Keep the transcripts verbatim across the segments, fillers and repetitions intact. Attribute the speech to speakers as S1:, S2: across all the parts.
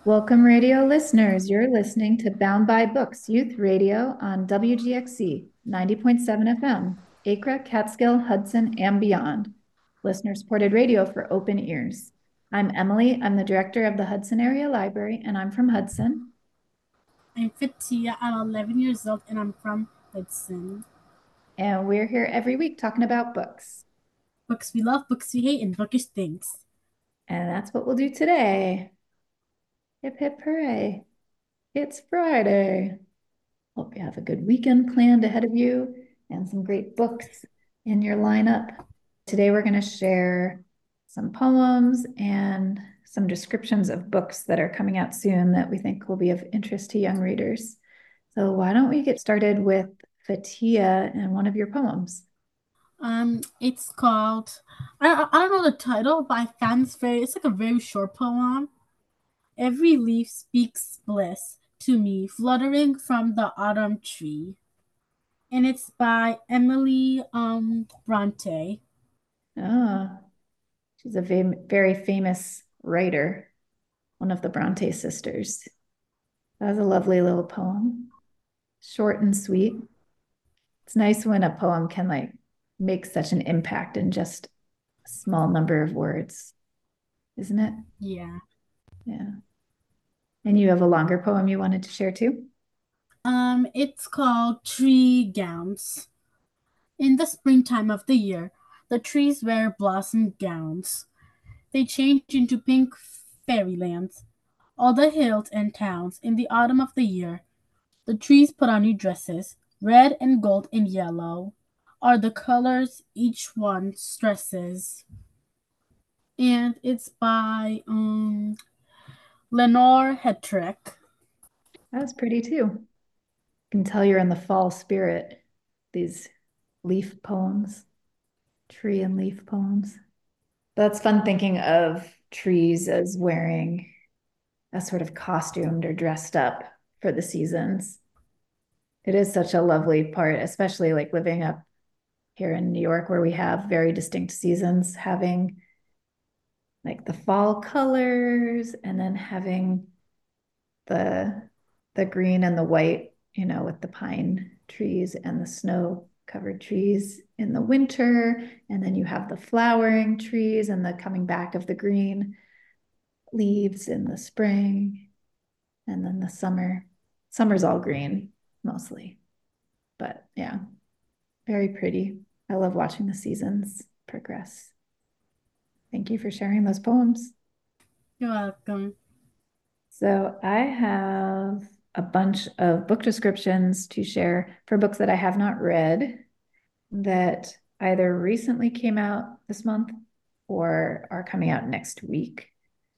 S1: Welcome, radio listeners. You're listening to Bound by Books Youth Radio on W G X C ninety point seven F M, Acra, Catskill, Hudson, and beyond. Listener-supported radio for open ears. I'm Emily. I'm the director of the Hudson Area Library, and I'm from Hudson.
S2: I'm Fatia. I'm eleven years old and I'm from Hudson.
S1: And we're here every week talking about books.
S2: Books we love, books we hate, and bookish things.
S1: And that's what we'll do today. Hip hip hooray. It's Friday. Hope you have a good weekend planned ahead of you and some great books in your lineup. Today we're going to share some poems and some descriptions of books that are coming out soon that we think will be of interest to young readers. So why don't we get started with Fatia and one of your poems?
S2: Um, it's called I, I don't know the title, but I found it's very it's like a very short poem. Every leaf speaks bliss to me, fluttering from the autumn tree, and it's by Emily um Bronte.
S1: Oh, she's a very famous writer, one of the Bronte sisters. That was a lovely little poem, short and sweet. It's nice when a poem can like make such an impact in just a small number of words, isn't it?
S2: Yeah.
S1: Yeah. And you have a longer poem you wanted to share too?
S2: Um, it's called Tree Gowns. In the springtime of the year, the trees wear blossom gowns. They change into pink fairylands. All the hills and towns in the autumn of the year, the trees put on new dresses. Red and gold and yellow are the colors each one stresses. And it's by um, Lenore Hetrick.
S1: That was pretty too. You can tell you're in the fall spirit, these leaf poems, tree and leaf poems. That's fun thinking of trees as wearing a sort of costumed or dressed up for the seasons. It is such a lovely part, especially like living up here in New York where we have very distinct seasons, having like the fall colors and then having the the green and the white, you know, with the pine trees and the snow covered trees in the winter. And then you have the flowering trees and the coming back of the green leaves in the spring. And then the summer. Summer's all green mostly. But yeah, very pretty. I love watching the seasons progress. Thank you for sharing those poems.
S2: You're welcome.
S1: So I have a bunch of book descriptions to share for books that I have not read that either recently came out this month or are coming out next week.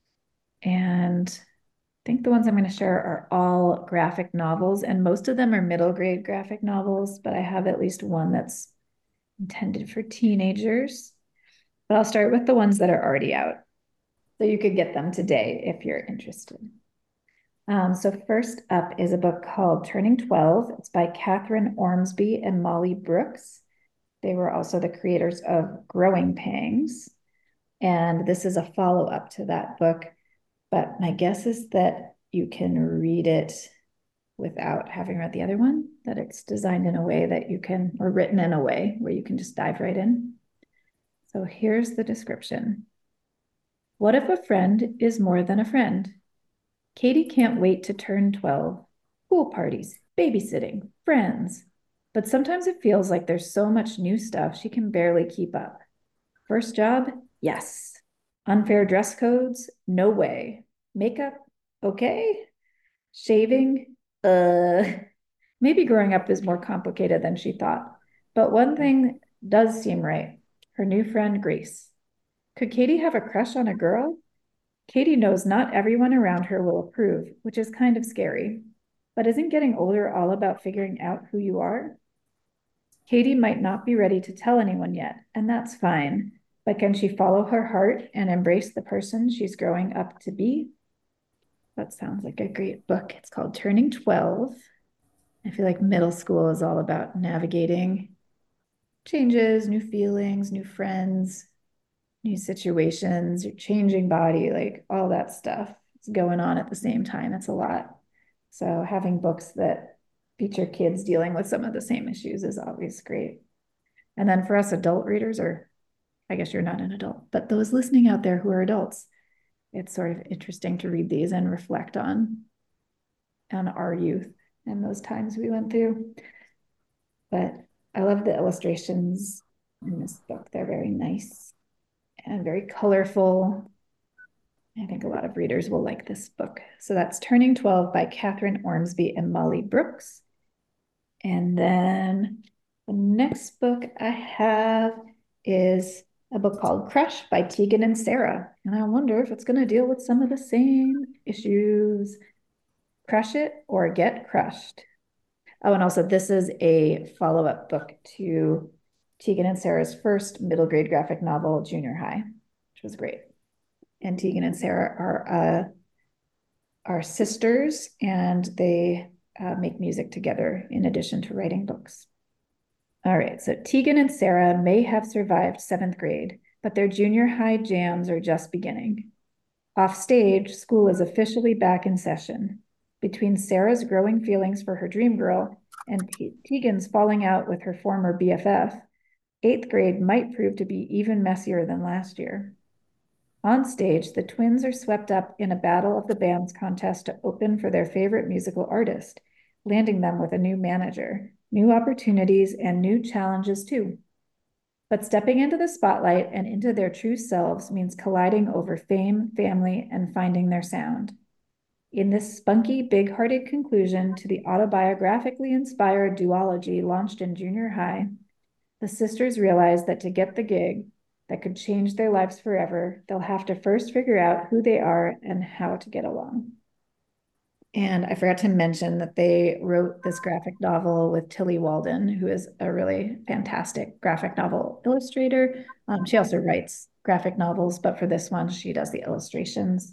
S1: And I think the ones I'm going to share are all graphic novels, and most of them are middle grade graphic novels, but I have at least one that's intended for teenagers. But I'll start with the ones that are already out. So you could get them today if you're interested. Um, so first up is a book called Turning twelve. It's by Catherine Ormsby and Molly Brooks. They were also the creators of Growing Pangs. And this is a follow-up to that book. But my guess is that you can read it without having read the other one, that it's designed in a way that you can, or written in a way where you can just dive right in. So here's the description. What if a friend is more than a friend? Katie can't wait to turn twelve. Pool parties, babysitting, friends. But sometimes it feels like there's so much new stuff she can barely keep up. First job? Yes. Unfair dress codes? No way. Makeup? Okay. Shaving? Uh, maybe growing up is more complicated than she thought. But one thing does seem right. Her new friend, Grace. Could Katie have a crush on a girl? Katie knows not everyone around her will approve, which is kind of scary. But isn't getting older all about figuring out who you are? Katie might not be ready to tell anyone yet, and that's fine. But can she follow her heart and embrace the person she's growing up to be? That sounds like a great book. It's called Turning twelve. I feel like middle school is all about navigating changes, new feelings, new friends, new situations, your changing body, like all that stuff. going on at the same time. It's a lot. So having books that feature kids dealing with some of the same issues is always great. And then for us adult readers, or I guess you're not an adult, but those listening out there who are adults, it's sort of interesting to read these and reflect on, on our youth and those times we went through. But I love the illustrations in this book. They're very nice and very colorful. I think a lot of readers will like this book. So that's Turning twelve by Catherine Ormsby and Molly Brooks. And then the next book I have is a book called Crush by Tegan and Sara. And I wonder if it's going to deal with some of the same issues. Crush it or get crushed. Oh, and also this is a follow-up book to Tegan and Sara's first middle grade graphic novel, Junior High, which was great. And Tegan and Sara are uh, are sisters, and they uh, make music together in addition to writing books. All right, so Tegan and Sara may have survived seventh grade, but their junior high jams are just beginning. Off stage, school is officially back in session. Between Sara's growing feelings for her dream girl and Tegan's falling out with her former B F F, eighth grade might prove to be even messier than last year. On stage, the twins are swept up in a Battle of the Bands contest to open for their favorite musical artist, landing them with a new manager, new opportunities, and new challenges too. But stepping into the spotlight and into their true selves means colliding over fame, family, and finding their sound. In this spunky, big-hearted conclusion to the autobiographically inspired duology launched in junior high, the sisters realize that to get the gig that could change their lives forever, they'll have to first figure out who they are and how to get along. And I forgot to mention that they wrote this graphic novel with Tilly Walden, who is a really fantastic graphic novel illustrator. Um, she also writes graphic novels, but for this one, she does the illustrations.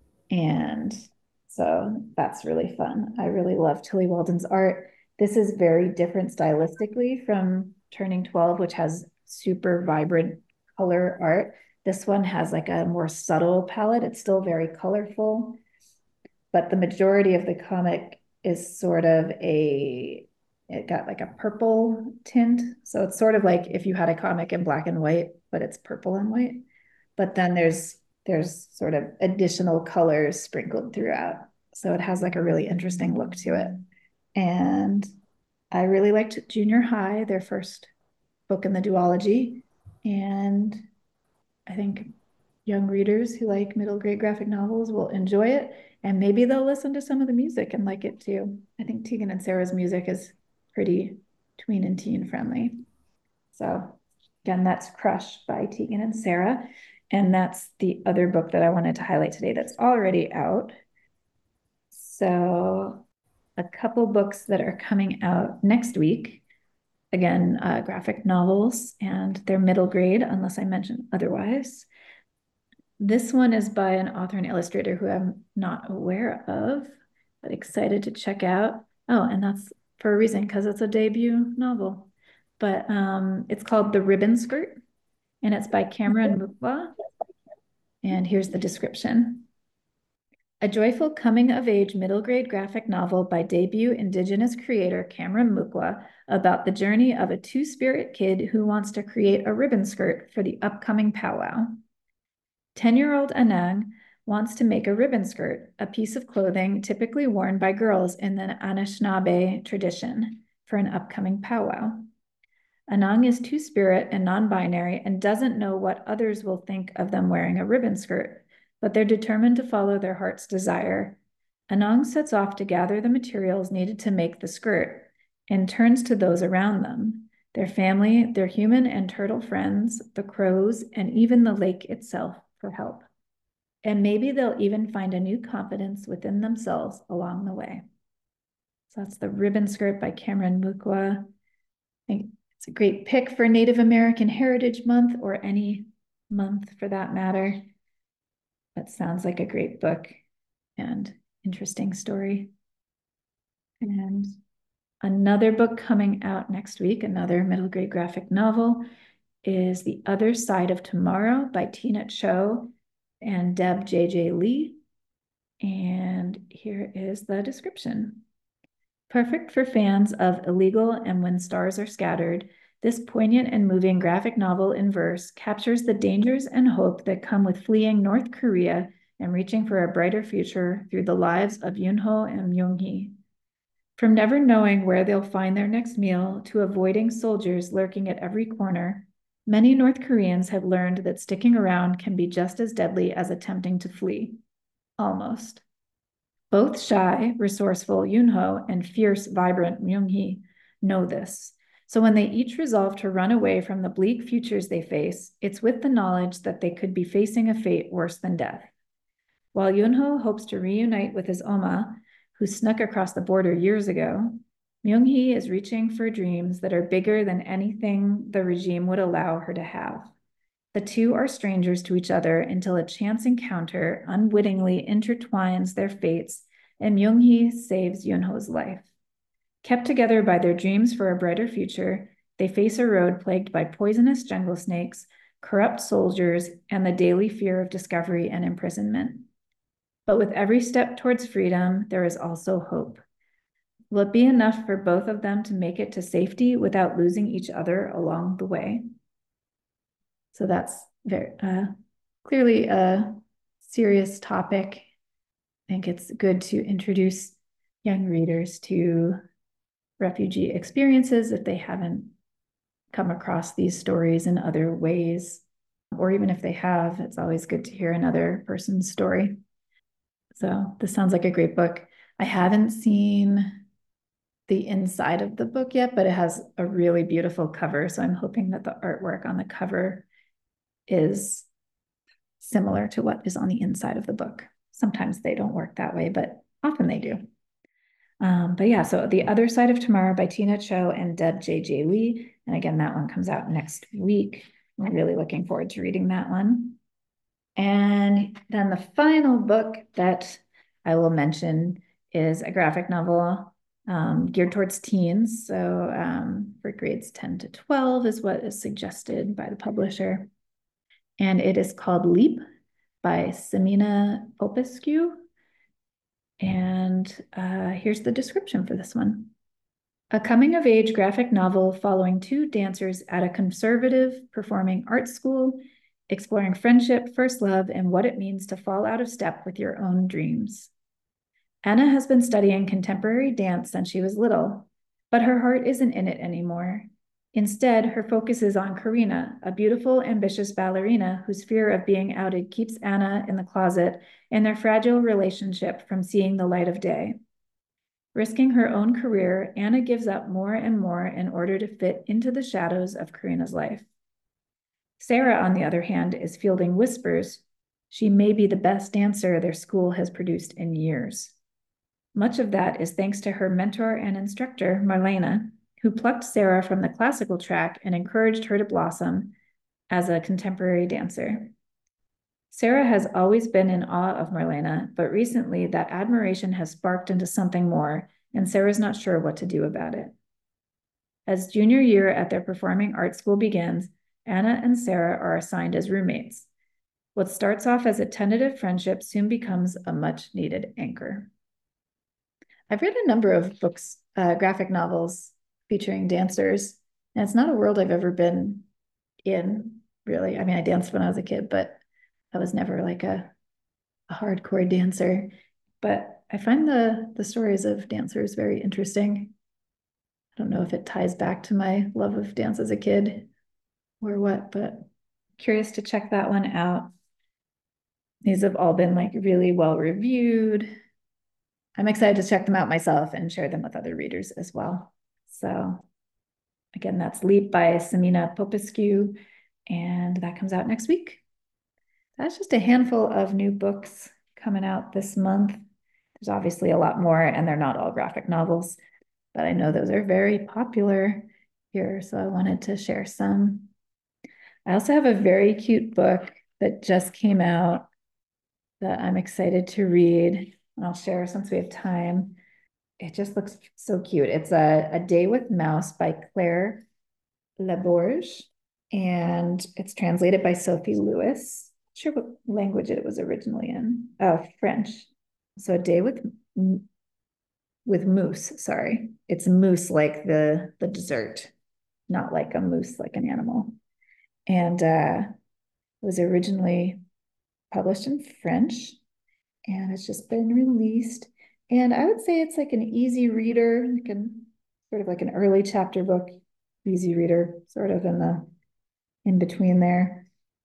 S1: And so that's really fun. I really love Tilly Walden's art. This is very different stylistically from Turning twelve, which has super vibrant color art. This one has like a more subtle palette. It's still very colorful, but the majority of the comic is sort of a, it got like a purple tint. So it's sort of like if you had a comic in black and white, but it's purple and white. But then there's there's sort of additional colors sprinkled throughout. So it has like a really interesting look to it. And I really liked Junior High, their first book in the duology. And I think young readers who like middle grade graphic novels will enjoy it. And maybe they'll listen to some of the music and like it too. I think Tegan and Sara's music is pretty tween and teen friendly. So again, that's Crush by Tegan and Sara. And that's the other book that I wanted to highlight today that's already out. So a couple books that are coming out next week. Again, uh, graphic novels, and they're middle grade, unless I mention otherwise. This one is by an author and illustrator who I'm not aware of, but excited to check out. Oh, and that's for a reason, because it's a debut novel. But um, it's called The Ribbon Skirt, and it's by Cameron Mukwa. And here's the description. A joyful coming-of-age middle-grade graphic novel by debut Indigenous creator Cameron Mukwa about the journey of a two-spirit kid who wants to create a ribbon skirt for the upcoming powwow. ten-year-old Anang wants to make a ribbon skirt, a piece of clothing typically worn by girls in the Anishinaabe tradition, for an upcoming powwow. Anang is two-spirit and non-binary and doesn't know what others will think of them wearing a ribbon skirt, but they're determined to follow their heart's desire. Anang sets off to gather the materials needed to make the skirt and turns to those around them, their family, their human and turtle friends, the crows, and even the lake itself for help. And maybe they'll even find a new confidence within themselves along the way. So that's The Ribbon Skirt by Cameron Mukwa. I think it's a great pick for Native American Heritage Month, or any month for that matter. That sounds like a great book and interesting story. And another book coming out next week, another middle grade graphic novel, is The Other Side of Tomorrow by Tina Cho and Deb J J Lee. And here is the description. Perfect for fans of Illegal and When Stars Are Scattered, this poignant and moving graphic novel in verse captures the dangers and hope that come with fleeing North Korea and reaching for a brighter future through the lives of Yunho and Myung-hee. From never knowing where they'll find their next meal to avoiding soldiers lurking at every corner, many North Koreans have learned that sticking around can be just as deadly as attempting to flee. Almost. Both shy, resourceful Yunho and fierce, vibrant Myung-hee know this. So when they each resolve to run away from the bleak futures they face, it's with the knowledge that they could be facing a fate worse than death. While Yunho hopes to reunite with his Oma, who snuck across the border years ago, Myung-hee is reaching for dreams that are bigger than anything the regime would allow her to have. The two are strangers to each other until a chance encounter unwittingly intertwines their fates and Myung-hee saves Yunho's life. Kept together by their dreams for a brighter future, they face a road plagued by poisonous jungle snakes, corrupt soldiers, and the daily fear of discovery and imprisonment. But with every step towards freedom, there is also hope. Will it be enough for both of them to make it to safety without losing each other along the way? So that's very uh, clearly a serious topic. I think it's good to introduce young readers to refugee experiences if they haven't come across these stories in other ways, or even if they have, it's always good to hear another person's story. So this sounds like a great book. I haven't seen the inside of the book yet, but it has a really beautiful cover. So I'm hoping that the artwork on the cover is similar to what is on the inside of the book. Sometimes they don't work that way, but often they do. Um, but yeah, so The Other Side of Tomorrow by Tina Cho and Deb J J Lee. And again, that one comes out next week. I'm really looking forward to reading that one. And then the final book that I will mention is a graphic novel um, geared towards teens. So um, for grades ten to twelve is what is suggested by the publisher. And it is called Leap by Samina Popescu. And uh, here's the description for this one. A coming-of-age graphic novel following two dancers at a conservative performing arts school, exploring friendship, first love, and what it means to fall out of step with your own dreams. Anna has been studying contemporary dance since she was little, but her heart isn't in it anymore. Instead, her focus is on Karina, a beautiful, ambitious ballerina whose fear of being outed keeps Anna in the closet and their fragile relationship from seeing the light of day. Risking her own career, Anna gives up more and more in order to fit into the shadows of Karina's life. Sarah, on the other hand, is fielding whispers. She may be the best dancer their school has produced in years. Much of that is thanks to her mentor and instructor, Marlena, who plucked Sarah from the classical track and encouraged her to blossom as a contemporary dancer. Sarah has always been in awe of Marlena, but recently that admiration has sparked into something more, and Sarah's not sure what to do about it. As junior year at their performing arts school begins, Anna and Sarah are assigned as roommates. What starts off as a tentative friendship soon becomes a much-needed anchor. I've read a number of books, uh, graphic novels featuring dancers, and it's not a world I've ever been in, really. I mean, I danced when I was a kid, but I was never like a, a hardcore dancer. But I find the, the stories of dancers very interesting. I don't know if it ties back to my love of dance as a kid or what, but curious to check that one out. These have all been like really well reviewed. I'm excited to check them out myself and share them with other readers as well. So again, that's Leap by Samina Popescu, and that comes out next week. That's just a handful of new books coming out this month. There's obviously a lot more, and they're not all graphic novels, but I know those are very popular here, so I wanted to share some. I also have a very cute book that just came out that I'm excited to read, and I'll share since we have time. It just looks so cute. It's a, a Day with Mouse by Claire Laborge, and it's translated by Sophie Lewis. Not sure what language it was originally in. Oh, French. So a day with with moose, sorry. It's moose like the the dessert, not like a moose like an animal. And uh, it was originally published in French, and it's just been released. And I would say it's like an easy reader, like an sort of like an early chapter book, easy reader, sort of in the in between there.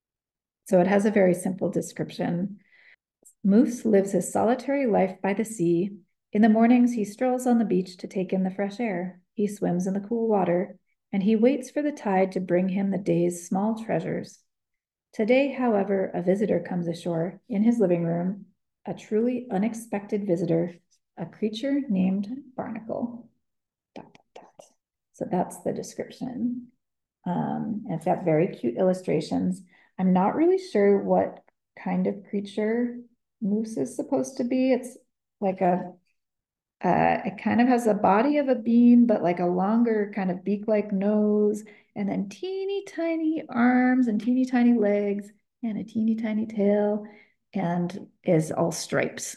S1: So it has a very simple description. Moose lives his solitary life by the sea. In the mornings, he strolls on the beach to take in the fresh air. He swims in the cool water, and he waits for the tide to bring him the day's small treasures. Today, however, a visitor comes ashore in his living room, a truly unexpected visitor, a creature named Barnacle. Dot, dot, dot. So that's the description. Um, and it's got very cute illustrations. I'm not really sure what kind of creature moose is supposed to be. It's like a, uh, it kind of has a body of a bean, but like a longer kind of beak-like nose, and then teeny tiny arms and teeny tiny legs and a teeny tiny tail, and is all stripes.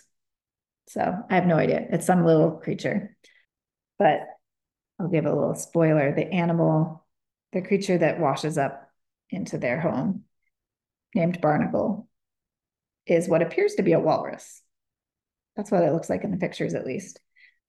S1: So I have no idea. It's some little creature, but I'll give a little spoiler. The animal, the creature that washes up into their home, named Barnacle, is what appears to be a walrus. That's what it looks like in the pictures, at least.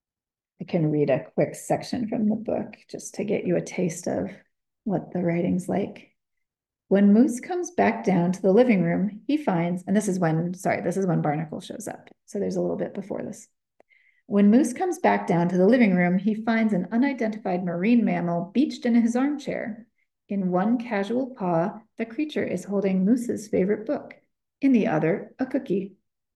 S1: I can read a quick section from the book just to get you a taste of what the writing's like. When Moose comes back down to the living room, he finds, and this is when, sorry, this is when Barnacle shows up. So there's a little bit before this. When Moose comes back down to the living room, he finds an unidentified marine mammal beached in his armchair. In one casual paw, the creature is holding Moose's favorite book. In the other, a cookie.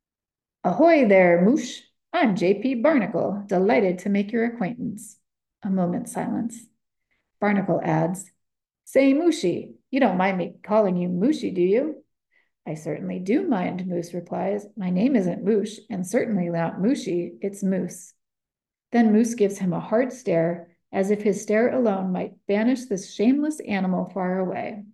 S1: Ahoy there, Moosh. I'm J P Barnacle, delighted to make your acquaintance. A moment's silence. Barnacle adds, Say, Mooshy, you don't mind me calling you Mooshy, do you? I certainly do mind, Moose replies. My name isn't Moosh, and certainly not Mooshy, it's Moose. Then Moose gives him a hard stare, as if his stare alone might banish this shameless animal far away.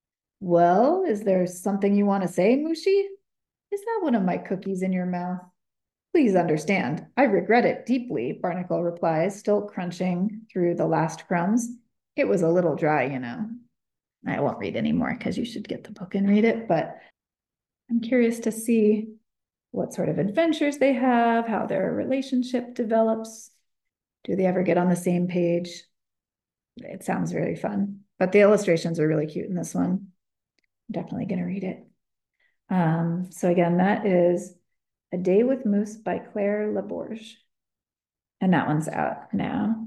S1: Well, is there something you want to say, Mooshy? Is that one of my cookies in your mouth? Please understand, I regret it deeply, Barnacle replies, still crunching through the last crumbs. It was a little dry, you know. I won't read anymore because you should get the book and read it, but I'm curious to see what sort of adventures they have, how their relationship develops. Do they ever get on the same page? It sounds really fun, but the illustrations are really cute in this one. I'm definitely going to read it. Um, so again, that is A Day with Moose by Claire Laborge. And that one's out now,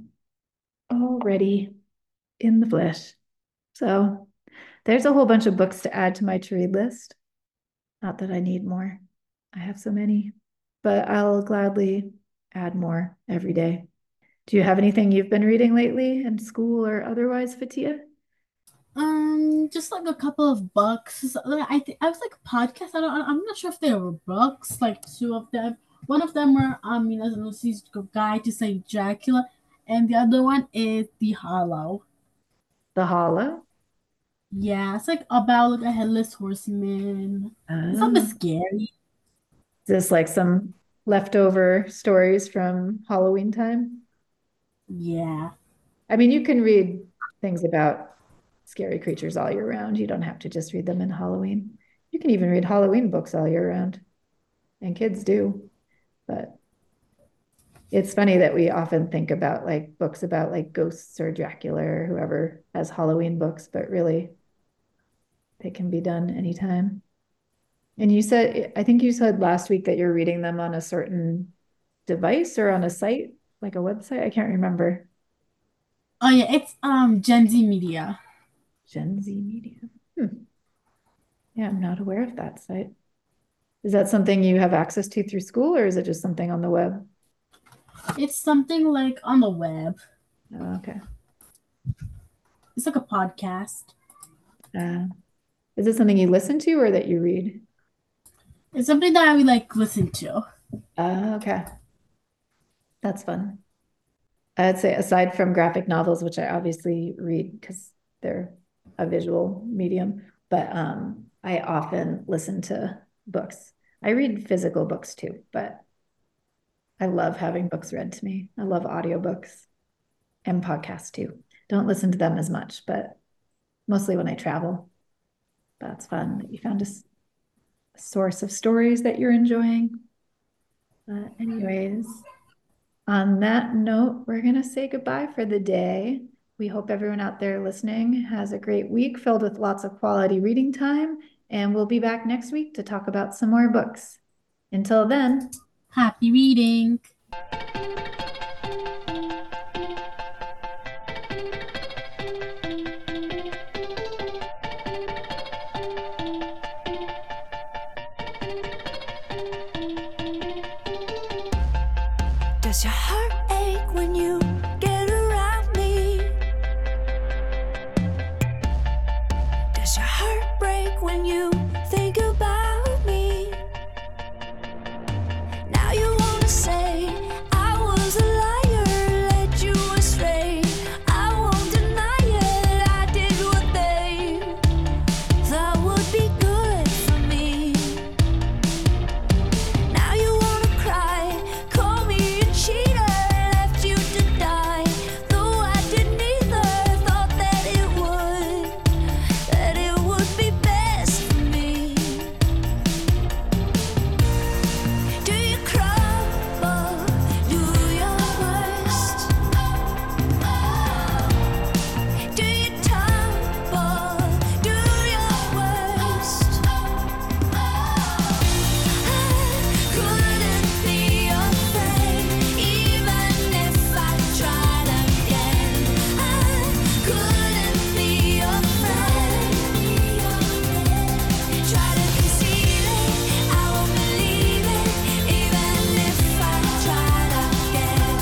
S1: already in the flesh. So there's a whole bunch of books to add to my to read list. Not that I need more. I have so many, but I'll gladly add more every day. Do you have anything you've been reading lately in school or otherwise, Fatia?
S2: Um, just like a couple of books. I th- I was like podcasts. I don't. I'm not sure if they were books. Like two of them. One of them were um, you know, Lucy's Guide to Saint Dracula, and the other one is The Hollow.
S1: The Hollow?
S2: Yeah, it's like about like a headless horseman. It's a bit
S1: Oh,
S2: scary.
S1: is this like some leftover stories from Halloween time?
S2: Yeah.
S1: I mean, you can read things about scary creatures all year round. You don't have to just read them in Halloween. You can even read Halloween books all year round, and kids do. But it's funny that we often think about like books about like ghosts or Dracula or whoever has Halloween books, but really they can be done anytime. And you said, I think you said last week that you're reading them on a certain device or on a site, like a website. I can't remember.
S2: Oh yeah, it's um Gen Z Media.
S1: Gen Z Media. Hmm. Yeah, I'm not aware of that site. Is that something you have access to through school or is it just something on the web?
S2: It's something like on the web.
S1: Oh, okay.
S2: It's like a podcast.
S1: Uh, is it something you listen to or that you read?
S2: It's something that I would like listen to.
S1: Uh, okay. That's fun. I'd say aside from graphic novels, which I obviously read because they're a visual medium, but um, I often listen to books. I read physical books too, but I love having books read to me. I love audiobooks and podcasts too. Don't listen to them as much, but mostly when I travel. That's fun that you found a, a source of stories that you're enjoying. But anyways, on that note, we're going to say goodbye for the day. We hope everyone out there listening has a great week filled with lots of quality reading time, and we'll be back next week to talk about some more books. Until then,
S2: happy reading!
S3: Does your heart ache when you get around me? Does your heart break when you think about me? Now you wanna say I was a liar, led you astray. I won't deny it, I did what they thought would be good for me. Now you wanna cry, call me a cheater, left you to die. Though I didn't either, thought that it would, that it would be best for me. Do you crumble, do your worst? Do you tumble, do your worst? I couldn't be your friend, even if I tried again. I couldn't be your friend. Try to conceal it, I won't believe it, even if I tried again.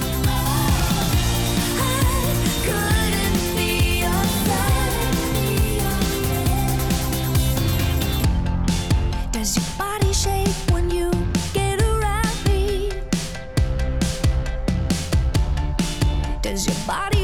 S3: I couldn't be your friend. Does your body shake when you get around me? Does your body